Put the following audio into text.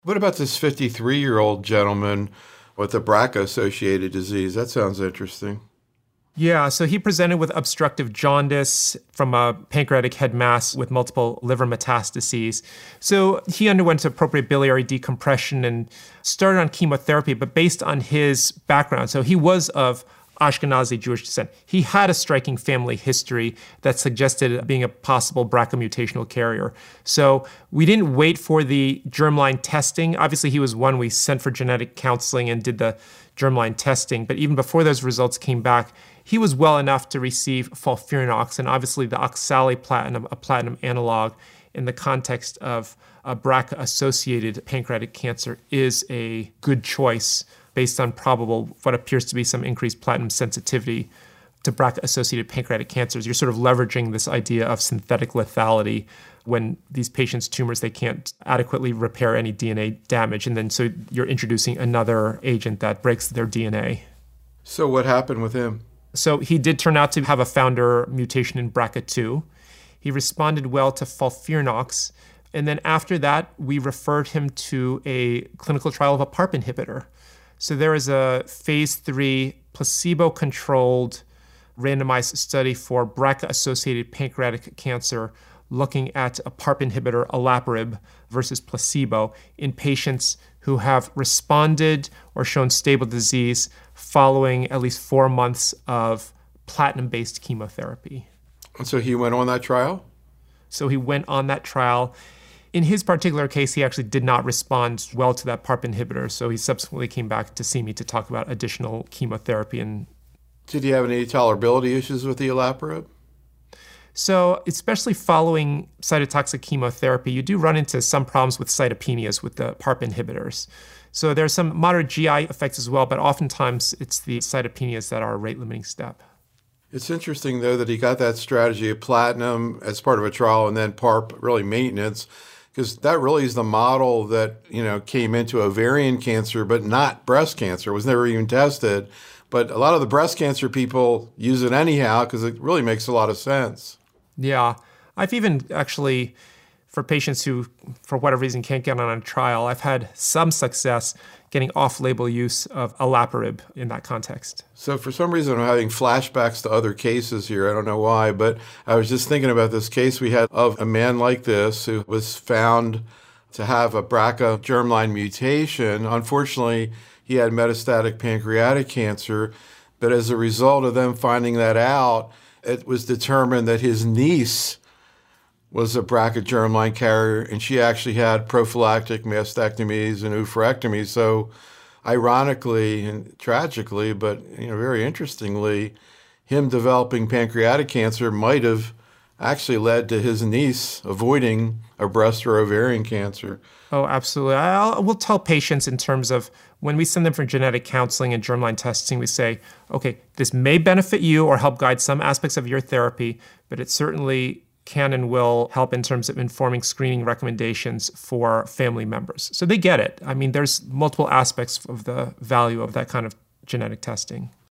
What about this 53-year-old gentleman with the BRCA-associated disease? That sounds interesting. Yeah, so he presented with obstructive jaundice from a pancreatic head mass with multiple liver metastases. So he underwent appropriate biliary decompression and started on chemotherapy, but based on his background. So he was of Ashkenazi Jewish descent. He had a striking family history that suggested being a possible BRCA mutational carrier. So we didn't wait for the germline testing. Obviously, he was one we sent for genetic counseling and did the germline testing. But even before those results came back, he was well enough to receive FOLFIRINOX, and obviously the oxaliplatinum, a platinum analog, in the context of a BRCA-associated pancreatic cancer, is a good choice based on probable what appears to be some increased platinum sensitivity to BRCA-associated pancreatic cancers. You're sort of leveraging this idea of synthetic lethality when these patients' tumors, they can't adequately repair any DNA damage, and then so you're introducing another agent that breaks their DNA. So what happened with him? So he did turn out to have a founder mutation in BRCA2. He responded well to FOLFIRINOX. And then after that, we referred him to a clinical trial of a PARP inhibitor. So there is a phase 3 placebo-controlled randomized study for BRCA-associated pancreatic cancer looking at a PARP inhibitor, olaparib, versus placebo in patients who have responded or shown stable disease following at least 4 months of platinum-based chemotherapy. And so he went on that trial? So he went on that trial. In his particular case, he actually did not respond well to that PARP inhibitor, so he subsequently came back to see me to talk about additional chemotherapy. And did he have any tolerability issues with the olaparib? So especially following cytotoxic chemotherapy, you do run into some problems with cytopenias with the PARP inhibitors. So there's some moderate GI effects as well, but oftentimes it's the cytopenias that are a rate-limiting step. It's interesting, though, that he got that strategy of platinum as part of a trial and then PARP, really maintenance, because that really is the model that, came into ovarian cancer, but not breast cancer. It was never even tested. But a lot of the breast cancer people use it anyhow because it really makes a lot of sense. Yeah. I've even actually, for patients who, for whatever reason, can't get on a trial, I've had some success getting off-label use of olaparib in that context. So for some reason, I'm having flashbacks to other cases here. I don't know why, but I was just thinking about this case we had of a man like this who was found to have a BRCA germline mutation. Unfortunately, he had metastatic pancreatic cancer, but as a result of them finding that out, it was determined that his niece was a BRCA germline carrier, and she actually had prophylactic mastectomies and oophorectomies. So ironically and tragically, but very interestingly, him developing pancreatic cancer might have actually led to his niece avoiding a breast or ovarian cancer. Oh, absolutely. We'll tell patients in terms of when we send them for genetic counseling and germline testing, we say, okay, this may benefit you or help guide some aspects of your therapy, but it certainly can and will help in terms of informing screening recommendations for family members. So they get it. I mean, there's multiple aspects of the value of that kind of genetic testing.